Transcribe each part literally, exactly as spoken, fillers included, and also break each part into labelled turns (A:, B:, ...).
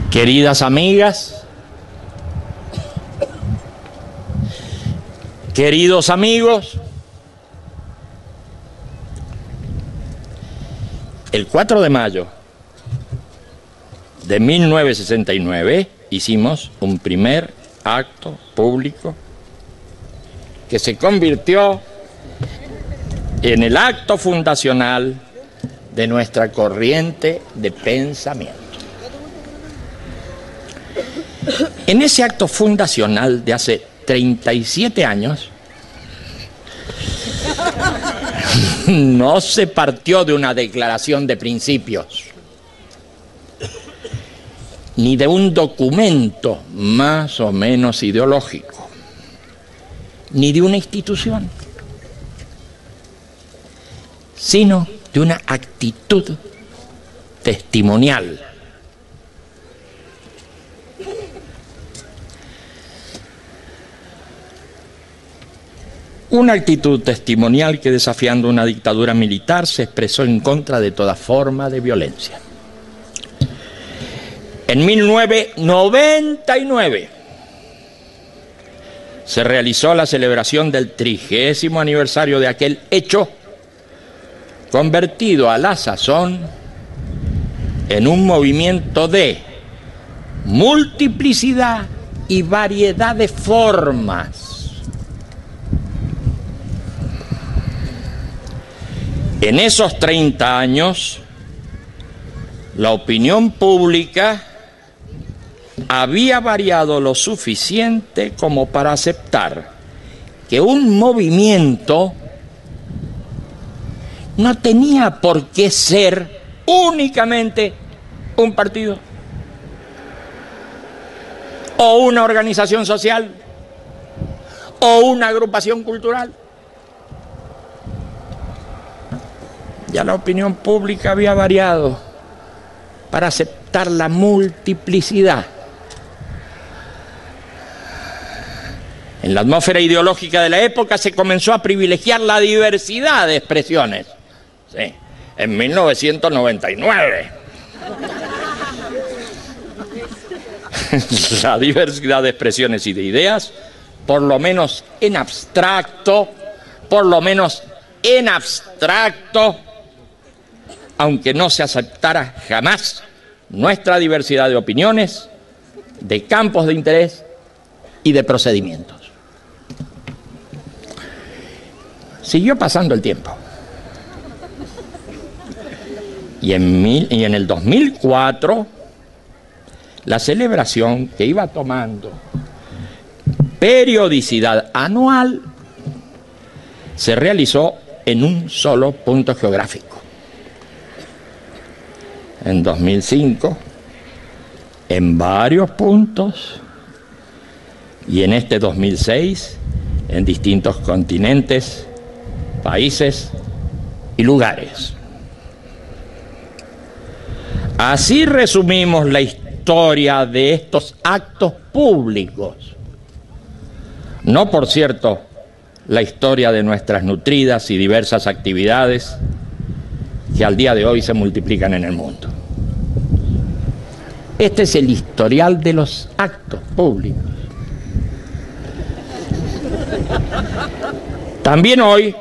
A: Queridas amigas, queridos amigos, el cuatro de mayo de mil novecientos sesenta y nueve hicimos un primer acto público que se convirtió en el acto fundacional de nuestra corriente de pensamiento. En ese acto fundacional de hace treinta y siete años, no se partió de una declaración de principios, ni de un documento más o menos ideológico, ni de una institución, sino de una actitud testimonial. Una actitud testimonial que, desafiando una dictadura militar, se expresó en contra de toda forma de violencia. En mil novecientos noventa y nueve se realizó la celebración del trigésimo aniversario de aquel hecho, convertido a la sazón en un movimiento de multiplicidad y variedad de formas. En esos treinta años, la opinión pública había variado lo suficiente como para aceptar que un movimiento no tenía por qué ser únicamente un partido o una organización social o una agrupación cultural. Ya la opinión pública había variado para aceptar la multiplicidad. En la atmósfera ideológica de la época se comenzó a privilegiar la diversidad de expresiones. Sí, en mil novecientos noventa y nueve. La diversidad de expresiones y de ideas, por lo menos en abstracto, por lo menos en abstracto, aunque no se aceptara jamás nuestra diversidad de opiniones, de campos de interés y de procedimientos. Siguió pasando el tiempo. Y en, mil, y en el dos mil cuatro, la celebración, que iba tomando periodicidad anual, se realizó en un solo punto geográfico. En dos mil cinco, en varios puntos, y en este dos mil seis, en distintos continentes, países y lugares. Así resumimos la historia de estos actos públicos. No, por cierto, la historia de nuestras nutridas y diversas actividades que al día de hoy se multiplican en el mundo. Este es el historial de los actos públicos. También hoy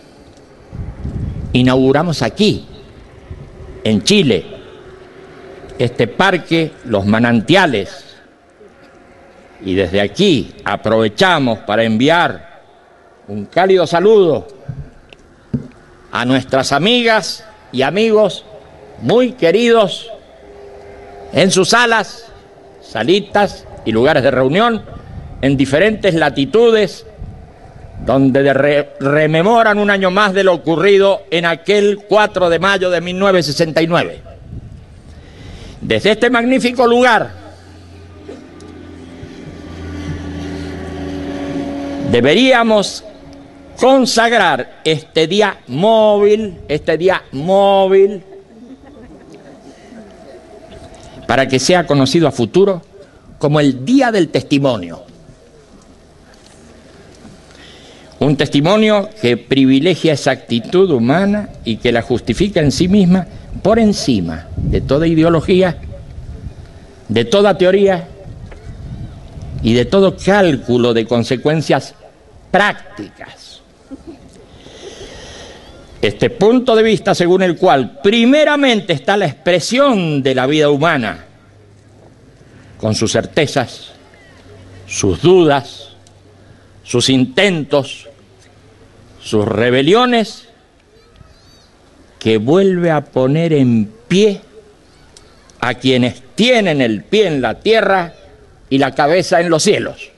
A: inauguramos aquí, en Chile, este parque Los Manantiales, y desde aquí aprovechamos para enviar un cálido saludo a nuestras amigas y amigos muy queridos en sus salas, salitas y lugares de reunión en diferentes latitudes, donde de re rememoran un año más de lo ocurrido en aquel cuatro de mayo de mil novecientos sesenta y nueve. Desde este magnífico lugar deberíamos consagrar este día móvil, este día móvil, para que sea conocido a futuro como el Día del Testimonio. Un testimonio que privilegia esa actitud humana y que la justifica en sí misma por encima de toda ideología, de toda teoría y de todo cálculo de consecuencias prácticas. Este punto de vista según el cual primeramente está la expresión de la vida humana, con sus certezas, sus dudas, sus intentos, sus rebeliones, que vuelve a poner en pie a quienes tienen el pie en la tierra y la cabeza en los cielos.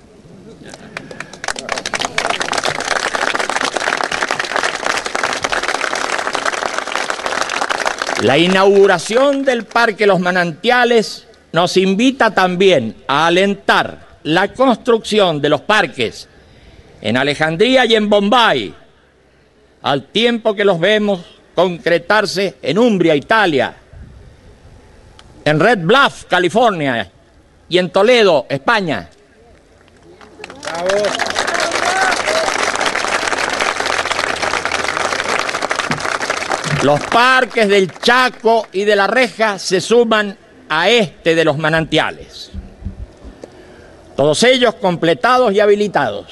A: La inauguración del Parque Los Manantiales nos invita también a alentar la construcción de los parques en Alejandría y en Bombay, al tiempo que los vemos concretarse en Umbria, Italia, en Red Bluff, California, y en Toledo, España. Bravo. Los parques del Chaco y de la Reja se suman a este de los Manantiales, todos ellos completados y habilitados.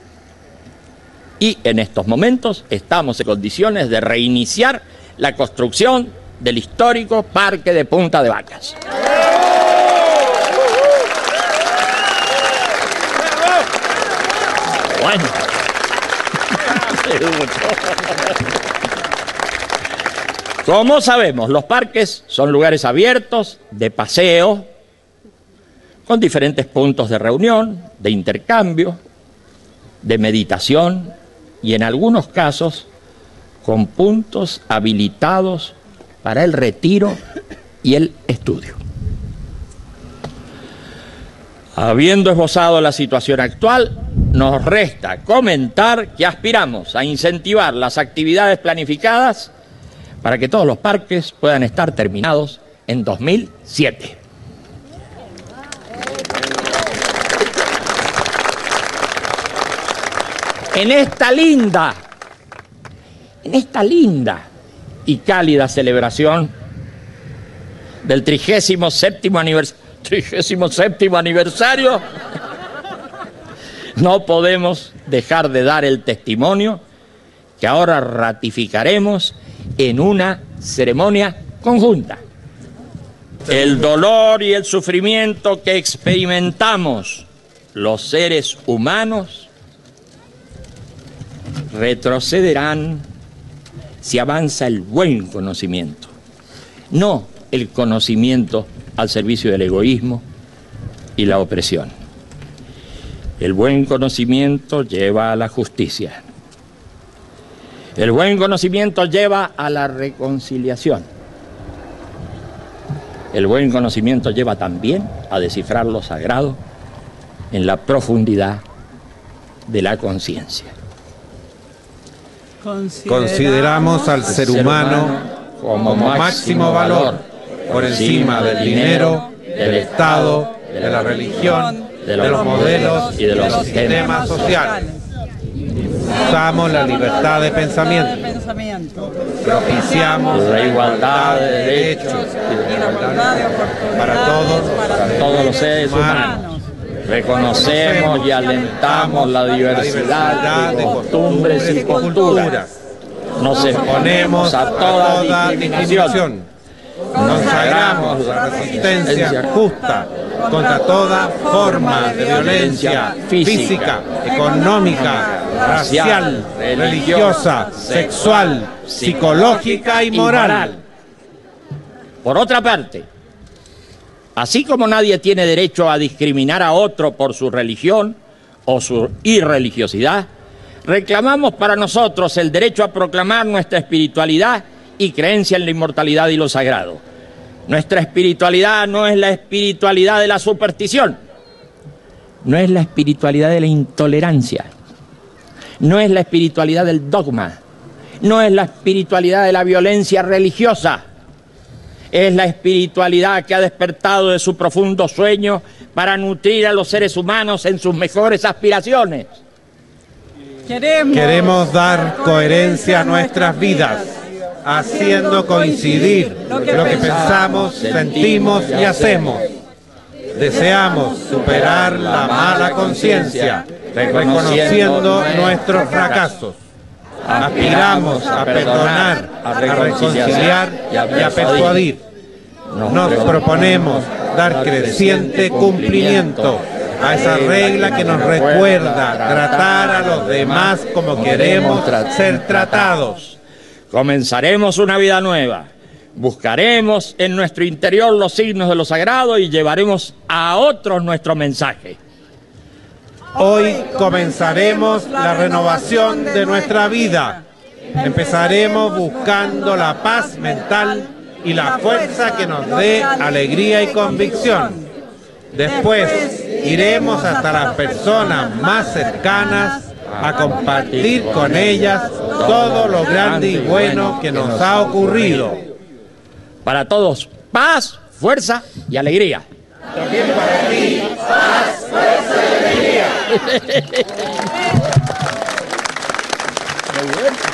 A: Y en estos momentos estamos en condiciones de reiniciar la construcción del histórico Parque de Punta de Vacas. Bueno. Como sabemos, los parques son lugares abiertos, de paseo, con diferentes puntos de reunión, de intercambio, de meditación y en algunos casos con puntos habilitados para el retiro y el estudio. Habiendo esbozado la situación actual, nos resta comentar que aspiramos a incentivar las actividades planificadas para que todos los parques puedan estar terminados en dos mil siete. En esta linda, en esta linda y cálida celebración del trigésimo séptimo aniversario, trigésimo séptimo aniversario, no podemos dejar de dar el testimonio que ahora ratificaremos en una ceremonia conjunta. El dolor y el sufrimiento que experimentamos los seres humanos retrocederán si avanza el buen conocimiento, no el conocimiento al servicio del egoísmo y la opresión. El buen conocimiento lleva a la justicia. El buen conocimiento lleva a la reconciliación. El buen conocimiento lleva también a descifrar lo sagrado en la profundidad de la conciencia.
B: Consideramos al ser humano como máximo valor por encima del dinero, del Estado, de la religión, de los modelos y de los sistemas sociales. Usamos la libertad de pensamiento, propiciamos la igualdad de derechos y la igualdad de oportunidades para todos, para todos los seres humanos. Reconocemos y alentamos la diversidad de costumbres y culturas. Nos exponemos a toda discriminación. Consagramos la resistencia justa contra toda forma de violencia física, económica, racial, religiosa, sexual, psicológica y moral.
A: Por otra parte, así como nadie tiene derecho a discriminar a otro por su religión o su irreligiosidad, reclamamos para nosotros el derecho a proclamar nuestra espiritualidad y creencia en la inmortalidad y lo sagrado. Nuestra espiritualidad no es la espiritualidad de la superstición, no es la espiritualidad de la intolerancia, no es la espiritualidad del dogma, no es la espiritualidad de la violencia religiosa, es la espiritualidad que ha despertado de su profundo sueño para nutrir a los seres humanos en sus mejores aspiraciones.
B: Queremos, Queremos dar coherencia a nuestras vidas, haciendo coincidir lo que pensamos, sentimos y hacemos. Deseamos superar la mala conciencia, reconociendo nuestros fracasos. Aspiramos a perdonar, a reconciliar y a persuadir. Nos proponemos dar creciente cumplimiento a esa regla que nos recuerda tratar a los demás como queremos ser tratados.
A: Comenzaremos una vida nueva. Buscaremos en nuestro interior los signos de lo sagrado y llevaremos a otros nuestro mensaje.
B: Hoy comenzaremos la renovación de nuestra vida. Empezaremos buscando la paz mental y la fuerza que nos dé alegría y convicción. Después iremos hasta las personas más cercanas a compartir con ellas todo lo grande y bueno que nos ha ocurrido.
A: Para todos, paz, fuerza y alegría.
B: También para ti, paz, fuerza y alegría.
A: Qué bueno.